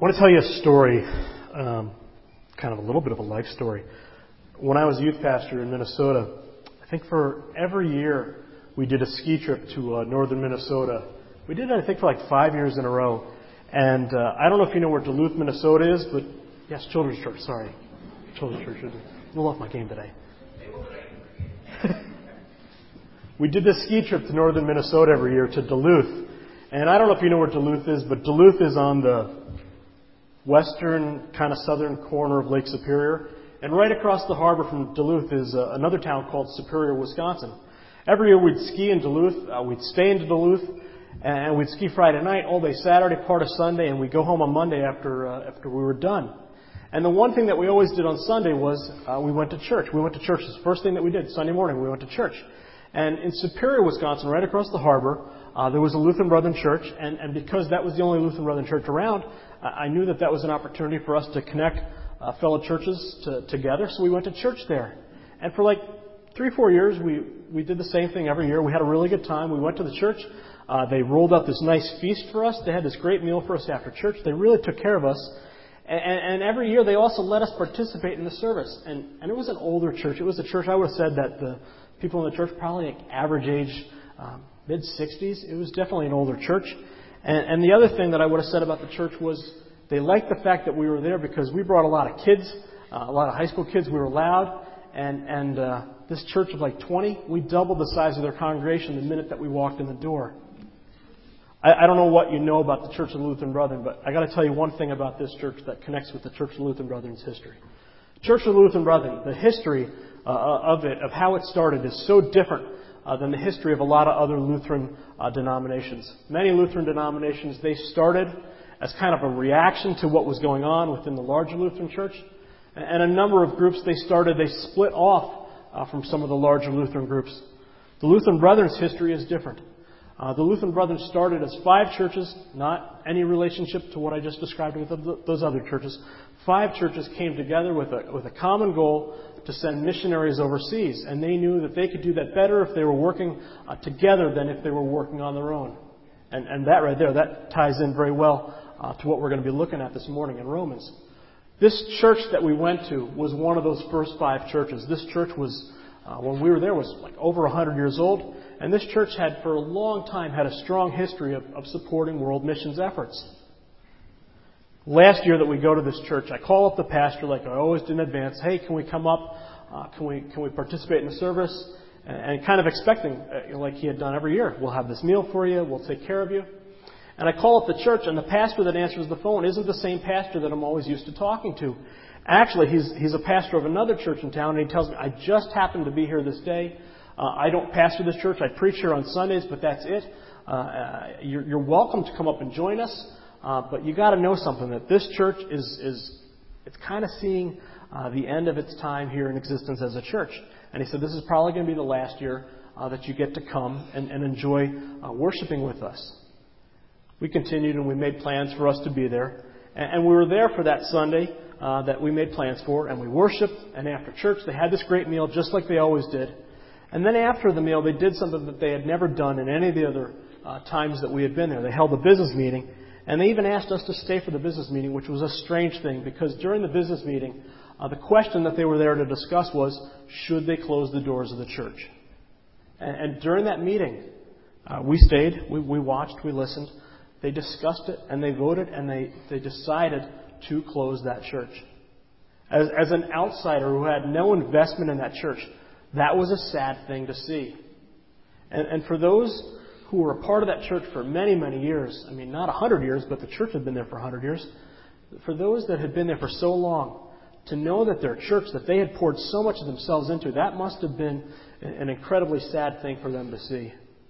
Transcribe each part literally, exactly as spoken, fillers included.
I want to tell you a story, um, kind of a little bit of a life story. When I was a youth pastor in Minnesota, I think for every year we did a ski trip to uh, northern Minnesota. We did it, I think, for like five years in a row. And uh, I don't know if you know where Duluth, Minnesota is, but yes, Children's Church, sorry. Children's Church. I'm a little off my game today. We did this ski trip to northern Minnesota every year to Duluth. And I don't know if you know where Duluth is, but Duluth is on the western, kind of southern corner of Lake Superior. And right across the harbor from Duluth is uh, another town called Superior, Wisconsin. Every year we'd ski in Duluth. Uh, we'd stay in Duluth. And we'd ski Friday night, all day Saturday, part of Sunday, and we'd go home on Monday after uh, after we were done. And the one thing that we always did on Sunday was uh, we went to church. We went to church. It's the first thing that we did. Sunday morning, we went to church. And in Superior, Wisconsin, right across the harbor, uh, there was a Lutheran Brethren church. And, and because that was the only Lutheran Brethren church around, I knew that that was an opportunity for us to connect uh, fellow churches to, together. So we went to church there. And for like three, four years, we, we did the same thing every year. We had a really good time. We went to the church. Uh, they rolled out this nice feast for us. They had this great meal for us after church. They really took care of us. And, and, and every year they also let us participate in the service. And, and it was an older church. It was a church, I would have said that the people in the church probably like average age, um, mid sixties. It was definitely an older church. And, and the other thing that I would have said about the church was they liked the fact that we were there because we brought a lot of kids, uh, a lot of high school kids. We were loud. And, and uh, this church of like twenty, we doubled the size of their congregation the minute that we walked in the door. I don't know what you know about the Church of the Lutheran Brethren, but I got to tell you one thing about this church that connects with the Church of the Lutheran Brethren's history. Church of the Lutheran Brethren, the history uh, of it, of how it started, is so different uh, than the history of a lot of other Lutheran uh, denominations. Many Lutheran denominations, they started as kind of a reaction to what was going on within the larger Lutheran Church, and a number of groups they started, they split off uh, from some of the larger Lutheran groups. The Lutheran Brethren's history is different. Uh, the Lutheran Brethren started as five churches, not any relationship to what I just described with those other churches. Five churches came together with a, with a common goal to send missionaries overseas. And they knew that they could do that better if they were working uh, together than if they were working on their own. And, and that right there, that ties in very well uh, to what we're going to be looking at this morning in Romans. This church that we went to was one of those first five churches. This church was, uh, when we were there, was like over one hundred years old. And this church had, for a long time, had a strong history of, of supporting world missions efforts. Last year that we go to this church, I call up the pastor like I always did in advance. Hey, can we come up? Uh, can we can we participate in the service? And, and kind of expecting, uh, like he had done every year, we'll have this meal for you. We'll take care of you. And I call up the church, and the pastor that answers the phone isn't the same pastor that I'm always used to talking to. Actually, he's he's a pastor of another church in town, and he tells me, I just happened to be here this day. Uh, I don't pastor this church. I preach here on Sundays, but that's it. Uh, uh, you're, you're welcome to come up and join us, uh, but you got to know something, that this church is is it's kind of seeing uh, the end of its time here in existence as a church. And he said, this is probably going to be the last year uh, that you get to come and, and enjoy uh, worshiping with us. We continued and we made plans for us to be there, and, and we were there for that Sunday uh, that we made plans for, and we worshiped. And after church, they had this great meal, just like they always did. And then after the meal, they did something that they had never done in any of the other uh, times that we had been there. They held a business meeting, and they even asked us to stay for the business meeting, which was a strange thing, because during the business meeting, uh, the question that they were there to discuss was, should they close the doors of the church? And, and during that meeting, uh, we stayed, we, we watched, we listened. They discussed it, and they voted, and they, they decided to close that church. As, as an outsider who had no investment in that church, that was a sad thing to see. And, and for those who were a part of that church for many, many years, I mean, not a hundred years, but the church had been there for a hundred years, for those that had been there for so long, to know that their church, that they had poured so much of themselves into, that must have been an incredibly sad thing for them to see.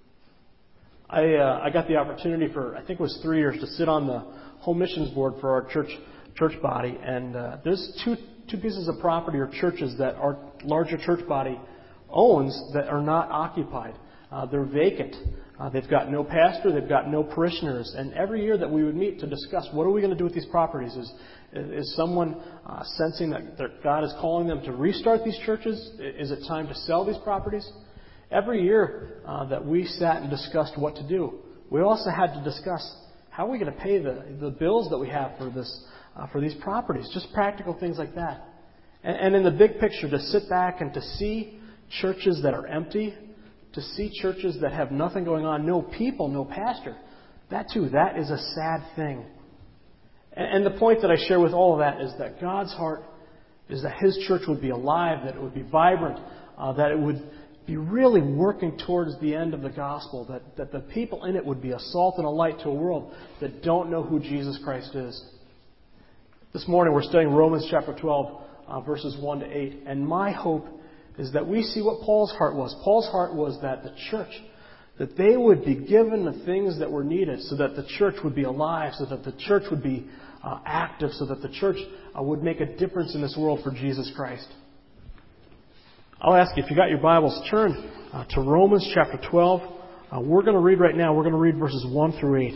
I, uh, I got the opportunity for, I think it was three years, to sit on the home missions board for our church church body. And uh, there's two two pieces of property or churches that our larger church body owns that are not occupied. Uh, they're vacant. Uh, they've got no pastor. They've got no parishioners. And every year that we would meet to discuss what are we going to do with these properties, is is someone uh, sensing that, that God is calling them to restart these churches? Is it time to sell these properties? Every year uh, that we sat and discussed what to do, we also had to discuss, How are we going to pay the, the bills that we have for this, uh, for these properties? Just practical things like that. And, and in the big picture, to sit back and to see churches that are empty, to see churches that have nothing going on, no people, no pastor, that too, that is a sad thing. And, and the point that I share with all of that is that God's heart is that His church would be alive, that it would be vibrant, uh, that it would be really working towards the end of the gospel, that, that the people in it would be a salt and a light to a world that don't know who Jesus Christ is. This morning we're studying Romans chapter twelve, uh, verses one to eight, and my hope is that we see what Paul's heart was. Paul's heart was that the church, that they would be given the things that were needed so that the church would be alive, so that the church would be uh, active, so that the church uh, would make a difference in this world for Jesus Christ. I'll ask you, if you got your Bibles, turn uh, to Romans chapter twelve. Uh, we're going to read right now, we're going to read verses one through eight.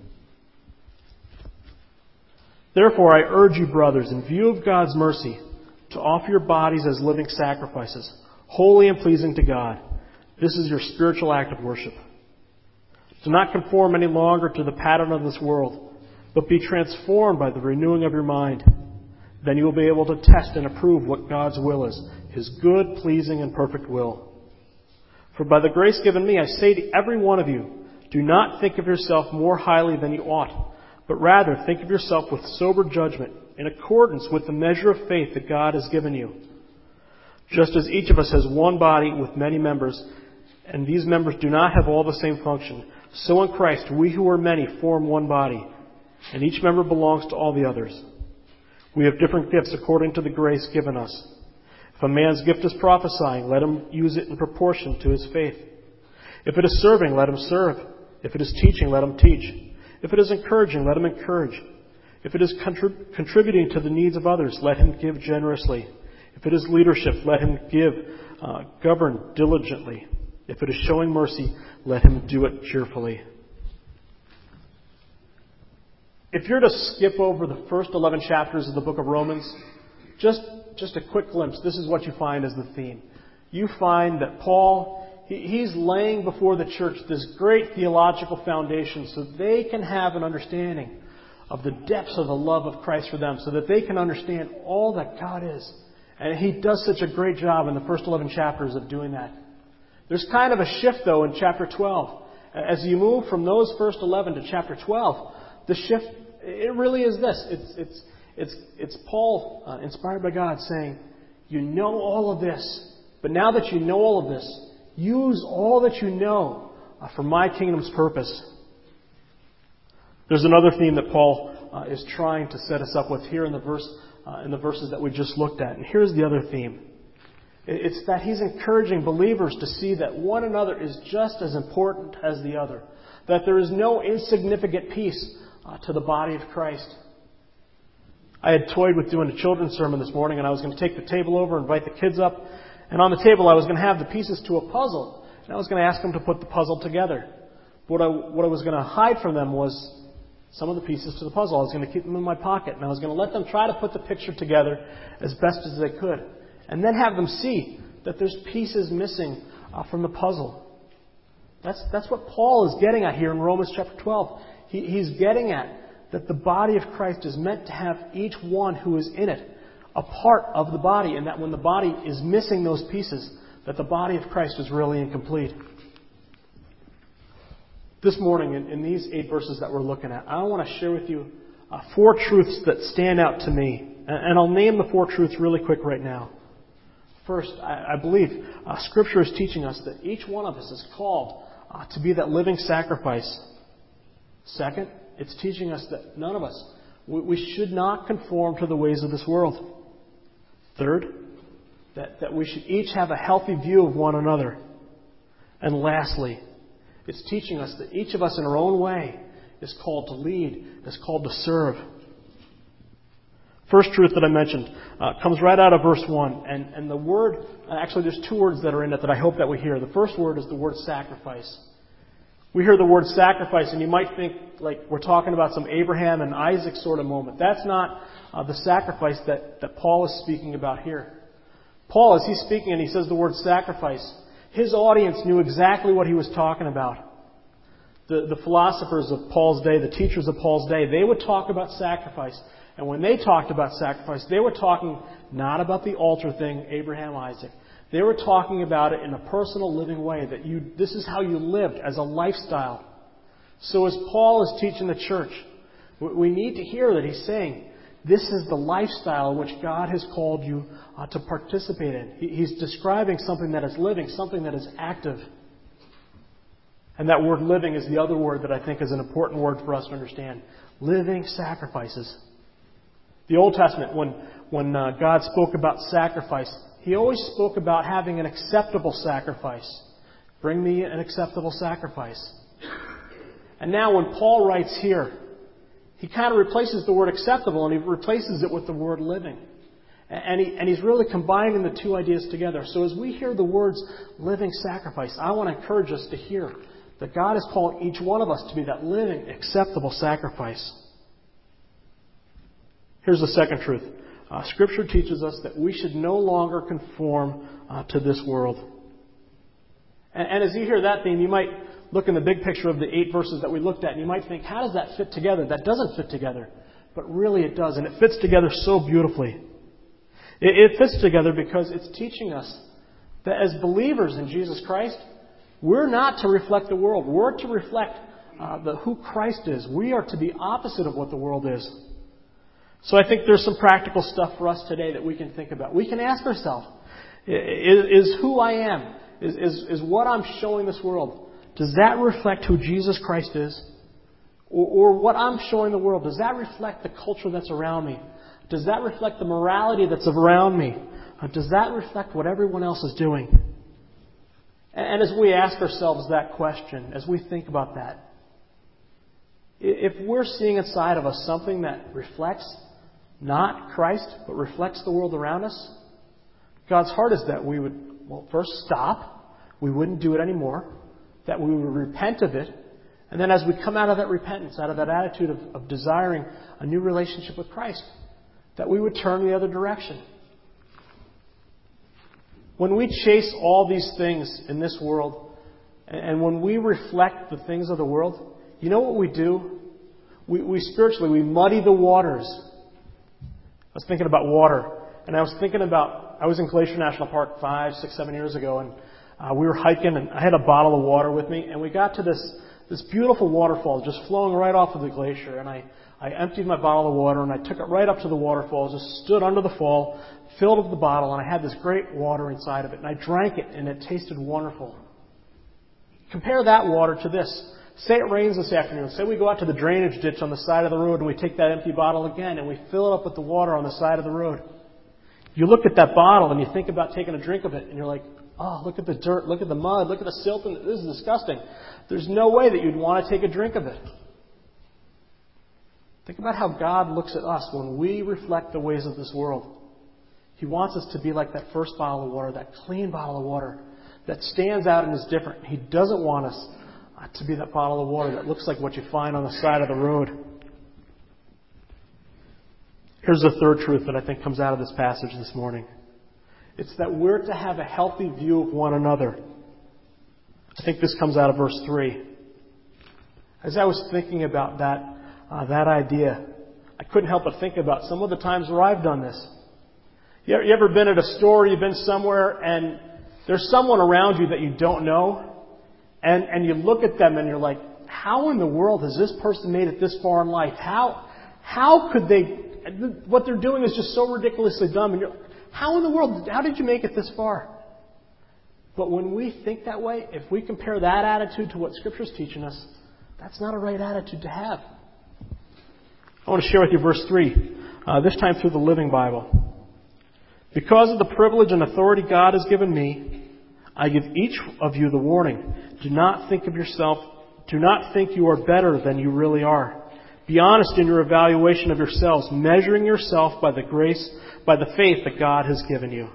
Therefore, I urge you, brothers, in view of God's mercy, to offer your bodies as living sacrifices, holy and pleasing to God. This is your spiritual act of worship. Do not conform any longer to the pattern of this world, but be transformed by the renewing of your mind. Then you will be able to test and approve what God's will is, His good, pleasing, and perfect will. For by the grace given me, I say to every one of you, do not think of yourself more highly than you ought, but rather think of yourself with sober judgment, in accordance with the measure of faith that God has given you. Just as each of us has one body with many members, and these members do not have all the same function, so in Christ we who are many form one body, and each member belongs to all the others. We have different gifts according to the grace given us. If a man's gift is prophesying, let him use it in proportion to his faith. If it is serving, let him serve. If it is teaching, let him teach. If it is encouraging, let him encourage. If it is contrib- contributing to the needs of others, let him give generously. If it is leadership, let him give, uh, govern diligently. If it is showing mercy, let him do it cheerfully. If you're to skip over the first eleven chapters of the book of Romans, just, just a quick glimpse, this is what you find as the theme. You find that Paul, he, he's laying before the church this great theological foundation so they can have an understanding of the depths of the love of Christ for them, so that they can understand all that God is. And he does such a great job in the first eleven chapters of doing that. There's kind of a shift, though, in chapter twelve. As you move from those first eleven to chapter twelve, the shift, it really is this. It's it's it's it's Paul, uh, inspired by God, saying, you know all of this, but now that you know all of this, use all that you know uh, for my kingdom's purpose. There's another theme that Paul uh, is trying to set us up with here in the verse, uh, in the verses that we just looked at. And here's the other theme. It's that he's encouraging believers to see that one another is just as important as the other. That there is no insignificant piece uh, to the body of Christ. I had toyed with doing a children's sermon this morning, and I was going to take the table over, invite the kids up, and on the table I was going to have the pieces to a puzzle, and I was going to ask them to put the puzzle together. What I, what I was going to hide from them was some of the pieces to the puzzle. I was going to keep them in my pocket, and I was going to let them try to put the picture together as best as they could. And then have them see that there's pieces missing uh, from the puzzle. That's, that's what Paul is getting at here in Romans chapter twelve. He, he's getting at that the body of Christ is meant to have each one who is in it a part of the body, and that when the body is missing those pieces, that the body of Christ is really incomplete. This morning, in, in these eight verses that we're looking at, I want to share with you uh, four truths that stand out to me. And, and I'll name the four truths really quick right now. First, I, I believe uh, Scripture is teaching us that each one of us is called uh, to be that living sacrifice. Second, it's teaching us that none of us, we, we should not conform to the ways of this world. Third, that, that we should each have a healthy view of one another. And lastly, it's teaching us that each of us in our own way is called to lead, is called to serve. First truth that I mentioned uh, comes right out of verse one. And, and the word, actually there's two words that are in it that I hope that we hear. The first word is the word sacrifice. We hear the word sacrifice and you might think like we're talking about some Abraham and Isaac sort of moment. That's not uh, the sacrifice that, that Paul is speaking about here. Paul, as he's speaking and he says the word sacrifice, his audience knew exactly what he was talking about. The, the philosophers of Paul's day, the teachers of Paul's day, they would talk about sacrifice. And when they talked about sacrifice, they were talking not about the altar thing, Abraham, Isaac. They were talking about it in a personal, living way, that you, this is how you lived as a lifestyle. So as Paul is teaching the church, we need to hear that he's saying, this is the lifestyle in which God has called you uh, to participate in. He, he's describing something that is living, something that is active. And that word living is the other word that I think is an important word for us to understand. Living sacrifices. The Old Testament, when, when uh, God spoke about sacrifice, He always spoke about having an acceptable sacrifice. Bring me an acceptable sacrifice. And now when Paul writes here, he kind of replaces the word acceptable and he replaces it with the word living. And, he, and he's really combining the two ideas together. So as we hear the words living sacrifice, I want to encourage us to hear that God is calling each one of us to be that living, acceptable sacrifice. Here's the second truth. Uh, Scripture teaches us that we should no longer conform uh, to this world. And, and as you hear that theme, you might look in the big picture of the eight verses that we looked at, and you might think, how does that fit together? That doesn't fit together. But really it does, and it fits together so beautifully. It, it fits together because it's teaching us that as believers in Jesus Christ, we're not to reflect the world. We're to reflect uh, the, who Christ is. We are to be opposite of what the world is. So I think there's some practical stuff for us today that we can think about. We can ask ourselves, is, is who I am, is, is, is what I'm showing this world, does that reflect who Jesus Christ is? Or, or what I'm showing the world, does that reflect the culture that's around me? Does that reflect the morality that's around me? Uh, does that reflect what everyone else is doing? And, and as we ask ourselves that question, as we think about that, if we're seeing inside of us something that reflects not Christ, but reflects the world around us, God's heart is that we would, well, first stop. We wouldn't do it anymore. That we would repent of it. And then as we come out of that repentance, out of that attitude of, of desiring a new relationship with Christ, that we would turn the other direction. When we chase all these things in this world, and when we reflect the things of the world, you know what we do? We, we spiritually, we muddy the waters. I was thinking about water, and I was thinking about, I was in Glacier National Park five, six, seven years ago, and uh, we were hiking, and I had a bottle of water with me, and we got to this this beautiful waterfall just flowing right off of the glacier, and I, I emptied my bottle of water, and I took it right up to the waterfall, just stood under the fall, filled up the bottle, and I had this great water inside of it, and I drank it, and it tasted wonderful. Compare that water to this. Say it rains this afternoon. Say we go out to the drainage ditch on the side of the road and we take that empty bottle again and we fill it up with the water on the side of the road. You look at that bottle and you think about taking a drink of it and you're like, oh, look at the dirt, look at the mud, look at the silt, and this is disgusting. There's no way that you'd want to take a drink of it. Think about how God looks at us when we reflect the ways of this world. He wants us to be like that first bottle of water, that clean bottle of water that stands out and is different. He doesn't want us to be that bottle of water that looks like what you find on the side of the road. Here's the third truth that I think comes out of this passage this morning. It's that we're to have a healthy view of one another. I think this comes out of verse three. As I was thinking about that, uh, that idea, I couldn't help but think about some of the times where I've done this. You ever, you ever been at a store, you've been somewhere, and there's someone around you that you don't know, and, and you look at them and you're like, how in the world has this person made it this far in life? How, how could they, what they're doing is just so ridiculously dumb. And you're, how in the world, how did you make it this far? But when we think that way, if we compare that attitude to what Scripture's teaching us, that's not a right attitude to have. I want to share with you verse three, uh, this time through the Living Bible. Because of the privilege and authority God has given me, I give each of you the warning. Do not think of yourself, do not think you are better than you really are. Be honest in your evaluation of yourselves, measuring yourself by the grace, by the faith that God has given you.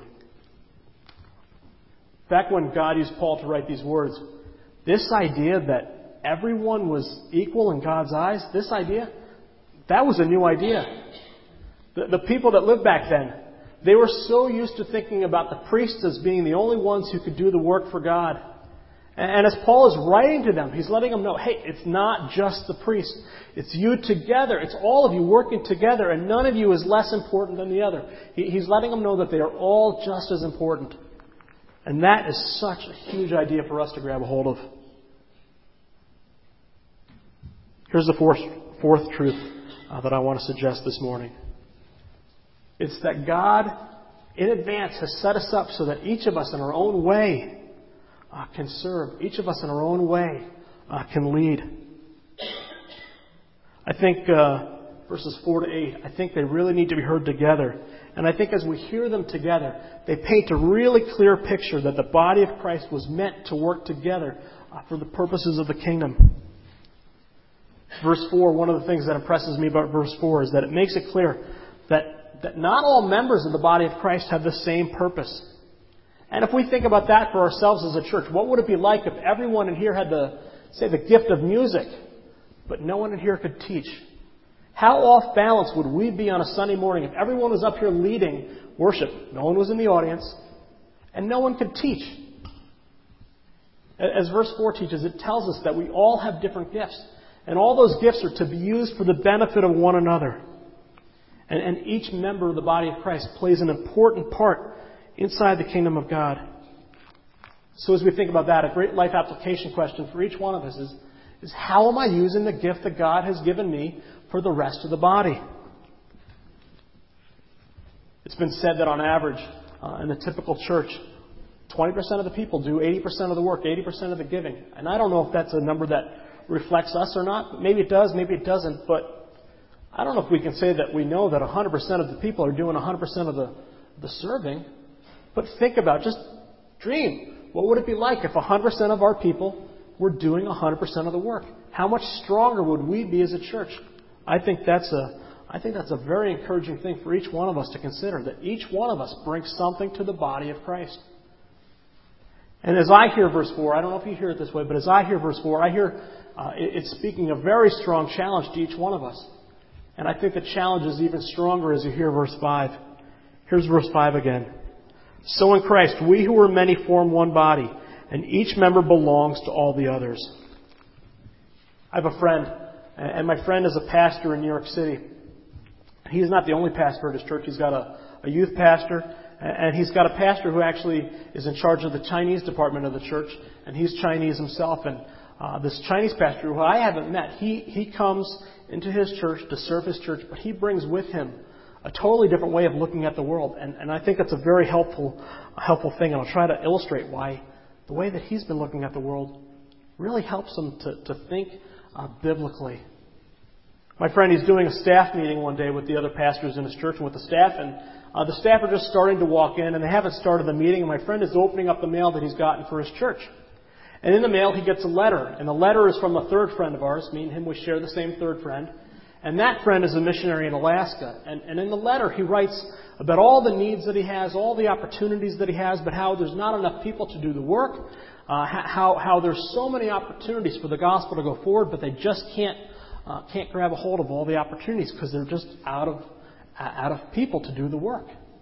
Back when God used Paul to write these words, this idea that everyone was equal in God's eyes, this idea, that was a new idea. The, the people that lived back then, they were so used to thinking about the priests as being the only ones who could do the work for God. And as Paul is writing to them, he's letting them know, hey, it's not just the priest. It's you together. It's all of you working together, and none of you is less important than the other. He's letting them know that they are all just as important. And that is such a huge idea for us to grab a hold of. Here's the fourth, fourth truth uh, that I want to suggest this morning. It's that God, in advance, has set us up so that each of us in our own way uh, can serve. Each of us in our own way uh, can lead. I think uh, verses four to eight, I think they really need to be heard together. And I think as we hear them together, they paint a really clear picture that the body of Christ was meant to work together uh, for the purposes of the kingdom. Verse four, one of the things that impresses me about verse four is that it makes it clear that, that not all members of the body of Christ have the same purpose. And if we think about that for ourselves as a church, what would it be like if everyone in here had the, say, the gift of music, but no one in here could teach? How off balance would we be on a Sunday morning if everyone was up here leading worship? No one was in the audience, and no one could teach. As verse four teaches, it tells us that we all have different gifts. And all those gifts are to be used for the benefit of one another. And, and each member of the body of Christ plays an important part inside the kingdom of God. So as we think about that, a great life application question for each one of us is, is how am I using the gift that God has given me for the rest of the body? It's been said that on average, uh, in the typical church, twenty percent of the people do eighty percent of the work, eighty percent of the giving. And I don't know if that's a number that reflects us or not. Maybe it does, maybe it doesn't. But I don't know if we can say that we know that one hundred percent of the people are doing one hundred percent of the, the serving. But think about, just dream. What would it be like if one hundred percent of our people were doing one hundred percent of the work? How much stronger would we be as a church? I think that's a, I think that's a very encouraging thing for each one of us to consider, that each one of us brings something to the body of Christ. And as I hear verse four, I don't know if you hear it this way, but as I hear verse four, I hear uh, it, it's speaking a very strong challenge to each one of us. And I think the challenge is even stronger as you hear verse five. Here's verse five again. So in Christ, we who are many form one body, and each member belongs to all the others. I have a friend, and my friend is a pastor in New York City. He's not the only pastor at his church. He's got a, a youth pastor, and he's got a pastor who actually is in charge of the Chinese department of the church, and he's Chinese himself. And uh, this Chinese pastor, who I haven't met, he, he comes into his church to serve his church, but he brings with him a totally different way of looking at the world. And, and I think that's a very helpful, helpful thing, and I'll try to illustrate why the way that he's been looking at the world really helps him to, to think uh, biblically. My friend, he's doing a staff meeting one day with the other pastors in his church and with the staff, and uh, the staff are just starting to walk in, and they haven't started the meeting, and my friend is opening up the mail that he's gotten for his church. And in the mail, he gets a letter, and the letter is from a third friend of ours. Me and him, we share the same third friend. And that friend is a missionary in Alaska. And, and in the letter, he writes about all the needs that he has, all the opportunities that he has, but how there's not enough people to do the work, uh, how, how there's so many opportunities for the gospel to go forward, but they just can't Uh, can't grab a hold of all the opportunities because they're just out of uh, out of people to do the work.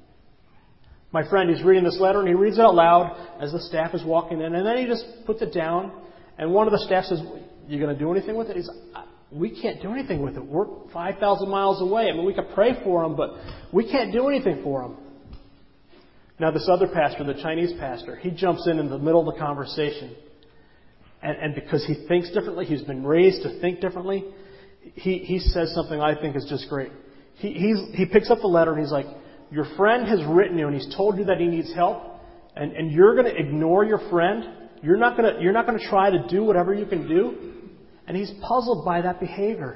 My friend, he's reading this letter and he reads it out loud as the staff is walking in, and then he just puts it down. And one of the staff says, "You going to do anything with it?" He's, "We can't do anything with it. We're five thousand miles away. I mean, we could pray for him, but we can't do anything for him." Now, this other pastor, the Chinese pastor, he jumps in in the middle of the conversation, and, and because he thinks differently, he's been raised to think differently. He, he says something I think is just great. He, he's, he picks up the letter and he's like, "Your friend has written you and he's told you that he needs help, and, and you're going to ignore your friend. You're not going to you're not going to try to do whatever you can do." And he's puzzled by that behavior.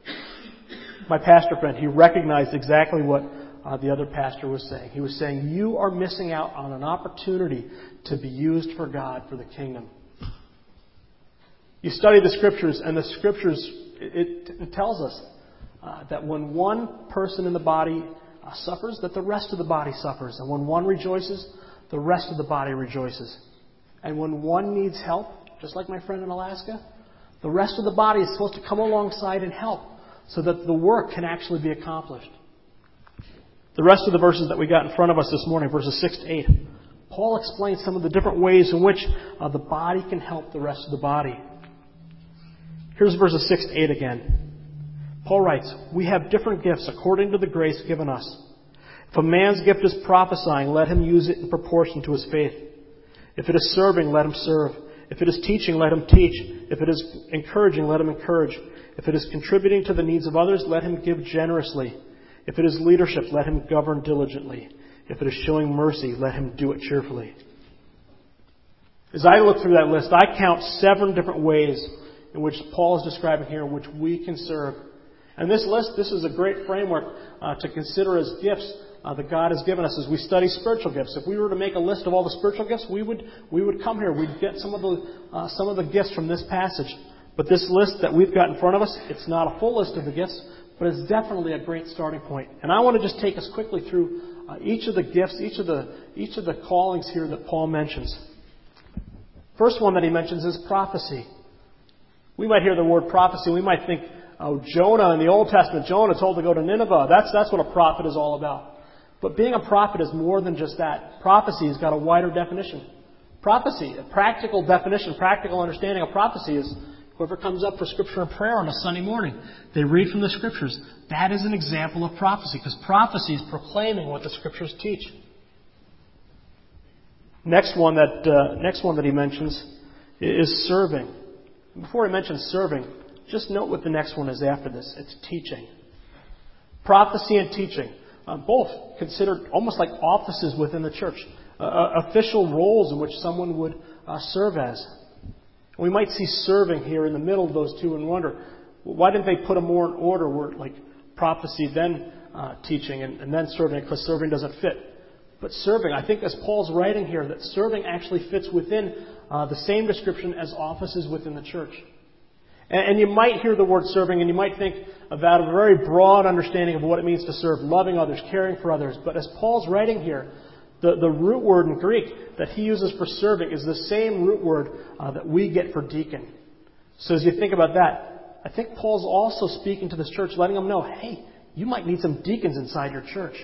My pastor friend, he recognized exactly what uh, the other pastor was saying. He was saying, you are missing out on an opportunity to be used for God, for the kingdom. You study the Scriptures, and the Scriptures, it, it tells us uh, that when one person in the body uh, suffers, that the rest of the body suffers. And when one rejoices, the rest of the body rejoices. And when one needs help, just like my friend in Alaska, the rest of the body is supposed to come alongside and help so that the work can actually be accomplished. The rest of the verses that we got in front of us this morning, verses six to eight, Paul explains some of the different ways in which uh, the body can help the rest of the body. Here's verses six to eight again. Paul writes, "We have different gifts according to the grace given us. If a man's gift is prophesying, let him use it in proportion to his faith. If it is serving, let him serve. If it is teaching, let him teach. If it is encouraging, let him encourage. If it is contributing to the needs of others, let him give generously. If it is leadership, let him govern diligently. If it is showing mercy, let him do it cheerfully." As I look through that list, I count seven different ways in which Paul is describing here in which we can serve. And this list, this is a great framework uh, to consider as gifts uh, that God has given us as we study spiritual gifts. If we were to make a list of all the spiritual gifts, we would we would come here. We'd get some of the uh, some of the gifts from this passage. But this list that we've got in front of us, it's not a full list of the gifts, but it's definitely a great starting point. And I want to just take us quickly through uh, each of the gifts, each of the each of the callings here that Paul mentions. First one that he mentions is prophecy. We might hear the word prophecy, and we might think, oh, Jonah in the Old Testament, Jonah told to go to Nineveh. That's that's what a prophet is all about. But being a prophet is more than just that. Prophecy has got a wider definition. Prophecy, a practical definition, practical understanding of prophecy is whoever comes up for Scripture and prayer on a Sunday morning, they read from the Scriptures. That is an example of prophecy, because prophecy is proclaiming what the Scriptures teach. Next one that uh, next one that he mentions is serving. Before he mentions serving, just note what the next one is after this. It's teaching. Prophecy and teaching, uh, both considered almost like offices within the church, uh, official roles in which someone would uh, serve as. We might see serving here in the middle of those two and wonder, well, why didn't they put them more in order, where like prophecy, then uh, teaching, and, and then serving, because serving doesn't fit. But serving, I think as Paul's writing here, that serving actually fits within uh, the same description as offices within the church. And, and you might hear the word serving, and you might think about a very broad understanding of what it means to serve, loving others, caring for others. But as Paul's writing here, The, the root word in Greek that he uses for serving is the same root word uh, that we get for deacon. So as you think about that, I think Paul's also speaking to this church, letting them know, hey, you might need some deacons inside your church.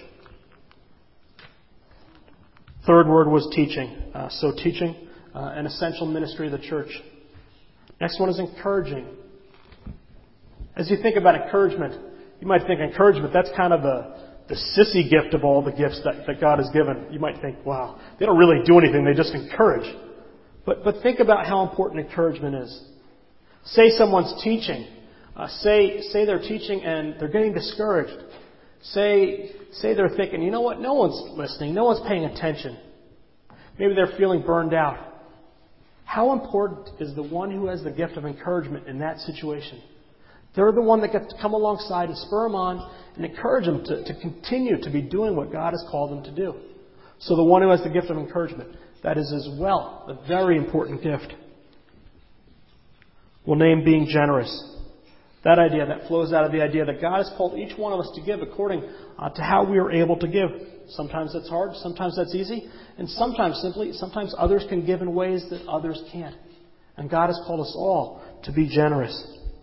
Third word was teaching. Uh, so teaching, uh, an essential ministry of the church. Next one is encouraging. As you think about encouragement, you might think encouragement, that's kind of a the sissy gift of all the gifts that, that God has given. You might think, wow, they don't really do anything, they just encourage. But but think about how important encouragement is. Say someone's teaching. Uh, say say they're teaching and they're getting discouraged. Say say they're thinking, you know what, no one's listening, no one's paying attention. Maybe they're feeling burned out. How important is the one who has the gift of encouragement in that situation? They're the one that gets to come alongside and spur them on and encourage them to, to continue to be doing what God has called them to do. So the one who has the gift of encouragement, that is as well a very important gift. We'll name being generous. That idea that flows out of the idea that God has called each one of us to give according uh, to how we are able to give. Sometimes that's hard, sometimes that's easy, and sometimes simply, sometimes others can give in ways that others can't. And God has called us all to be generous.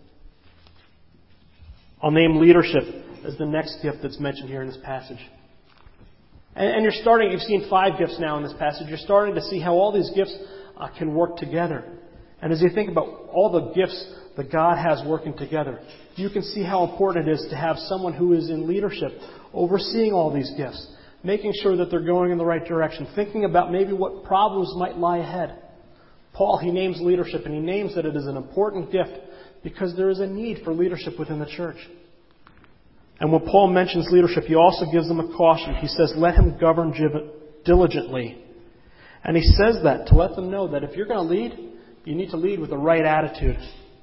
I'll name leadership as the next gift that's mentioned here in this passage. And, and you're starting, you've seen five gifts now in this passage. You're starting to see how all these gifts uh, can work together. And as you think about all the gifts that God has working together, you can see how important it is to have someone who is in leadership overseeing all these gifts, making sure that they're going in the right direction, thinking about maybe what problems might lie ahead. Paul, he names leadership, and he names that it is an important gift because there is a need for leadership within the church. And when Paul mentions leadership, he also gives them a caution. He says, let him govern diligently. And he says that to let them know that if you're going to lead, you need to lead with the right attitude.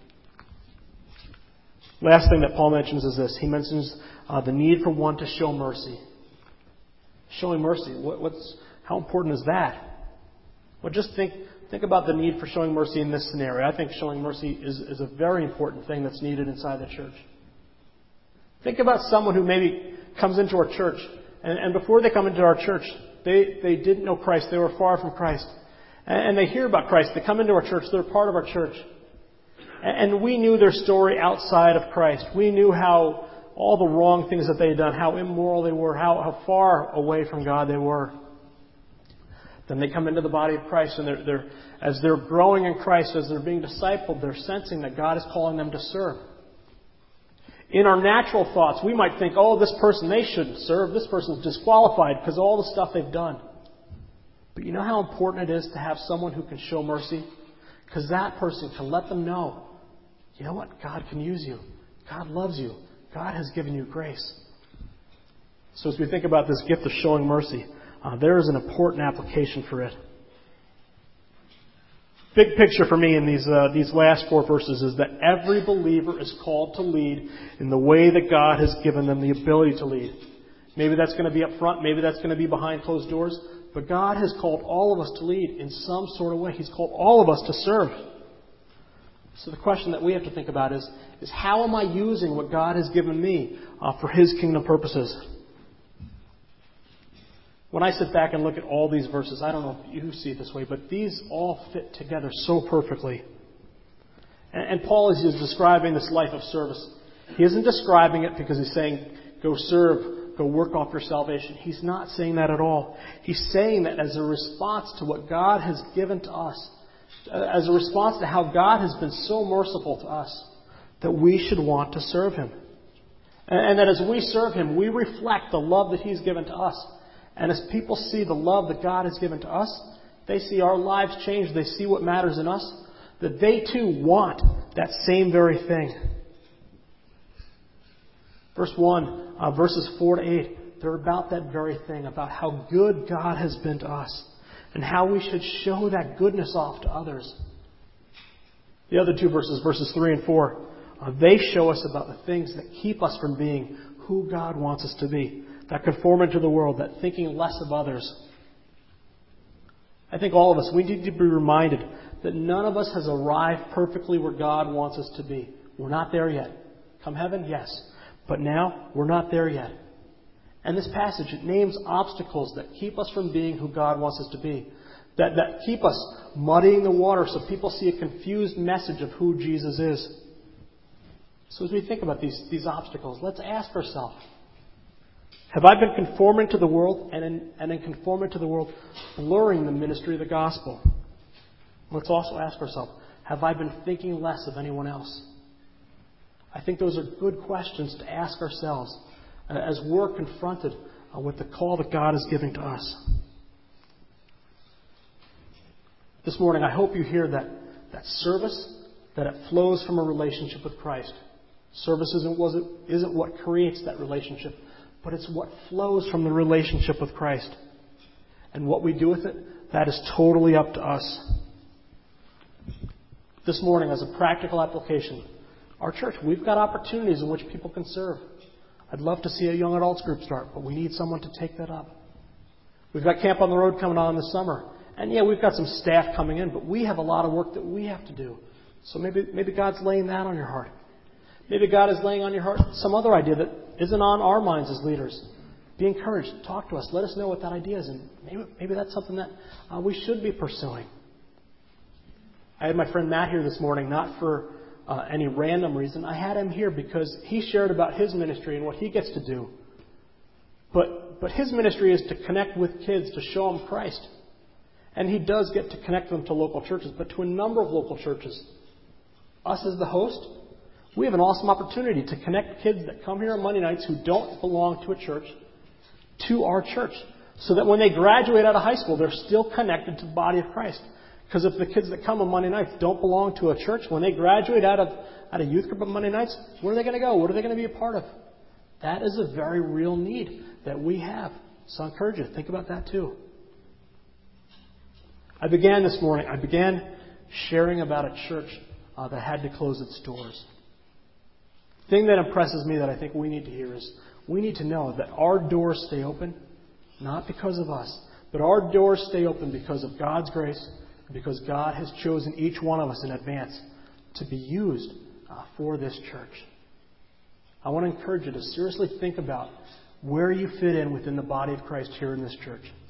Last thing that Paul mentions is this. He mentions uh, the need for one to show mercy. Showing mercy. What, what's how important is that? Well, just think think about the need for showing mercy in this scenario. I think showing mercy is, is a very important thing that's needed inside the church. Think about someone who maybe comes into our church, and, and before they come into our church, they, they didn't know Christ. They were far from Christ. And, and they hear about Christ. They come into our church. They're part of our church. And, and we knew their story outside of Christ. We knew how all the wrong things that they had done, how immoral they were, how, how far away from God they were. Then they come into the body of Christ, and they're, they're, as they're growing in Christ, as they're being discipled, they're sensing that God is calling them to serve. In our natural thoughts, we might think, oh, this person, they shouldn't serve. This person's disqualified because of all the stuff they've done. But you know how important it is to have someone who can show mercy? Because that person can let them know, you know what? God can use you. God loves you. God has given you grace. So as we think about this gift of showing mercy, uh, there is an important application for it. Big picture for me in these uh, these last four verses is that every believer is called to lead in the way that God has given them the ability to lead. Maybe that's going to be up front. Maybe that's going to be behind closed doors. But God has called all of us to lead in some sort of way. He's called all of us to serve. So the question that we have to think about is, is how am I using what God has given me uh, for His kingdom purposes? When I sit back and look at all these verses, I don't know if you see it this way, but these all fit together so perfectly. And, and Paul is just describing this life of service. He isn't describing it because he's saying, go serve, go work off your salvation. He's not saying that at all. He's saying that as a response to what God has given to us, as a response to how God has been so merciful to us, that we should want to serve Him. And, and that as we serve Him, we reflect the love that He's given to us. And as people see the love that God has given to us, they see our lives change, they see what matters in us, that they too want that same very thing. Verse one, uh, verses four to eight, they're about that very thing, about how good God has been to us and how we should show that goodness off to others. The other two verses, verses three and four, uh, they show us about the things that keep us from being who God wants us to be. That conforming to the world, that thinking less of others. I think all of us, we need to be reminded that none of us has arrived perfectly where God wants us to be. We're not there yet. Come heaven, yes. But now, we're not there yet. And this passage, it names obstacles that keep us from being who God wants us to be. That, that keep us muddying the water so people see a confused message of who Jesus is. So as we think about these, these obstacles, let's ask ourselves, have I been conforming to the world and in, and in conforming to the world, blurring the ministry of the gospel? Let's also ask ourselves, have I been thinking less of anyone else? I think those are good questions to ask ourselves as we're confronted with the call that God is giving to us. This morning, I hope you hear that, that service, that it flows from a relationship with Christ. Service isn't, was it, isn't what creates that relationship, but it's what flows from the relationship with Christ. And what we do with it, that is totally up to us. This morning, as a practical application, our church, we've got opportunities in which people can serve. I'd love to see a young adults group start, but we need someone to take that up. We've got Camp on the Road coming on this summer. And yeah, we've got some staff coming in, but we have a lot of work that we have to do. So maybe, maybe God's laying that on your heart. Maybe God is laying on your heart some other idea that isn't on our minds as leaders. Be encouraged. Talk to us. Let us know what that idea is. And maybe, maybe that's something that uh, we should be pursuing. I had my friend Matt here this morning, not for uh, any random reason. I had him here because he shared about his ministry and what he gets to do. But, but his ministry is to connect with kids, to show them Christ. And he does get to connect them to local churches, but to a number of local churches. Us as the host, we have an awesome opportunity to connect kids that come here on Monday nights who don't belong to a church to our church. So that when they graduate out of high school, they're still connected to the body of Christ. Because if the kids that come on Monday nights don't belong to a church, when they graduate out of, out of youth group on Monday nights, where are they going to go? What are they going to be a part of? That is a very real need that we have. So I encourage you to think about that too. I began this morning, I began sharing about a church uh, that had to close its doors. The thing that impresses me that I think we need to hear is we need to know that our doors stay open, not because of us, but our doors stay open because of God's grace, because God has chosen each one of us in advance to be used uh, for this church. I want to encourage you to seriously think about where you fit in within the body of Christ here in this church.